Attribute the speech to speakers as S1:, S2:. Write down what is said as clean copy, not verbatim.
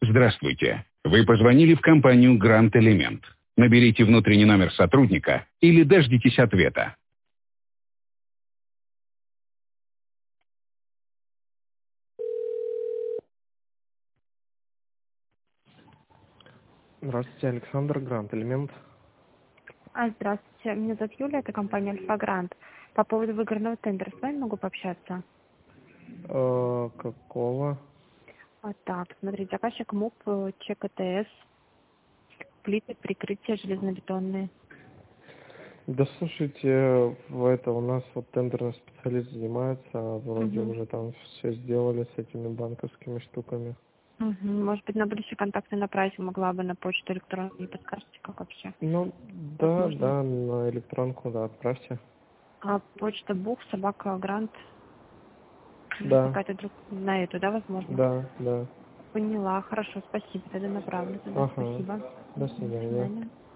S1: Здравствуйте. Вы позвонили в компанию Grand Element. Наберите внутренний номер сотрудника или дождитесь ответа.
S2: Здравствуйте, Александр, Грант Элемент.
S3: Здравствуйте, меня зовут Юля, это компания Альфа Грант. По поводу выигранного тендера с вами могу пообщаться?
S2: Какого?
S3: Так, смотрите, заказчик МУП, ЧЕК АТС, плиты, прикрытия железнобетонные.
S2: Да слушайте, у нас вот тендерный специалист занимается, вроде
S3: Мгм.
S2: уже там все сделали с этими банковскими штуками.
S3: Может быть, на будущий контакт направить могла бы на почту электронную, не подскажете, как вообще?
S2: Ну,
S3: Возможно.
S2: да, на электронку, да, отправьте.
S3: Почта Бух, собака Грант, или
S2: Да,
S3: какая-то на эту, да, возможно?
S2: да.
S3: Поняла, хорошо, спасибо, тогда направлю туда,
S2: Ага,
S3: спасибо.
S2: до
S3: До
S2: свидания.
S3: свидания.